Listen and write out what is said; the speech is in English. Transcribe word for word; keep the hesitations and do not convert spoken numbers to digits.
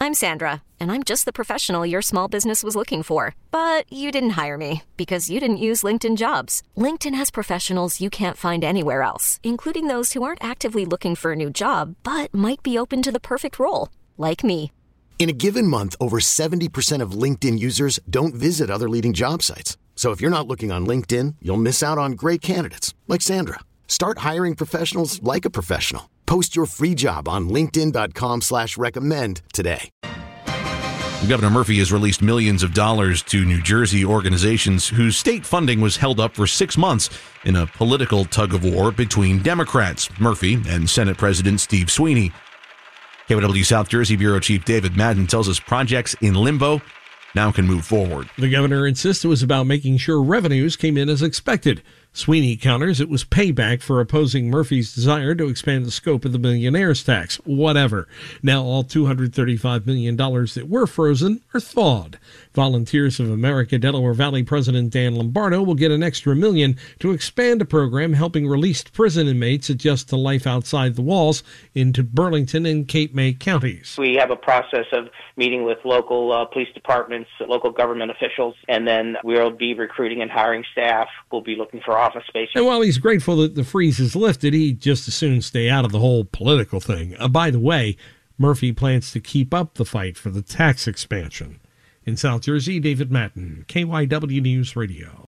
I'm Sandra, and I'm just the professional your small business was looking for. But you didn't hire me because you didn't use LinkedIn Jobs. LinkedIn has professionals you can't find anywhere else, including those who aren't actively looking for a new job, but might be open to the perfect role, like me. In a given month, over seventy percent of LinkedIn users don't visit other leading job sites. So if you're not looking on LinkedIn, you'll miss out on great candidates like Sandra. Start hiring professionals like a professional. Post your free job on linkedin.com slash recommend today. Governor Murphy has released millions of dollars to New Jersey organizations whose state funding was held up for six months in a political tug-of-war between Democrats, Murphy, and Senate President Steve Sweeney. K Y W South Jersey Bureau Chief David Madden tells us projects in limbo now can move forward. The governor insists it was about making sure revenues came in as expected. Sweeney counters it was payback for opposing Murphy's desire to expand the scope of the millionaire's tax. Whatever. Now all two hundred thirty-five million dollars that were frozen are thawed. Volunteers of America Delaware Valley President Dan Lombardo will get an extra million to expand a program helping released prison inmates adjust to life outside the walls into Burlington and Cape May counties. We have a process of meeting with local uh, police departments, local government officials, and then we'll be recruiting and hiring staff. We'll be looking for office space. And while he's grateful that the freeze is lifted, he'd just as soon stay out of the whole political thing. Uh, by the way, Murphy plans to keep up the fight for the tax expansion. In South Jersey, David Madden, K Y W News Radio.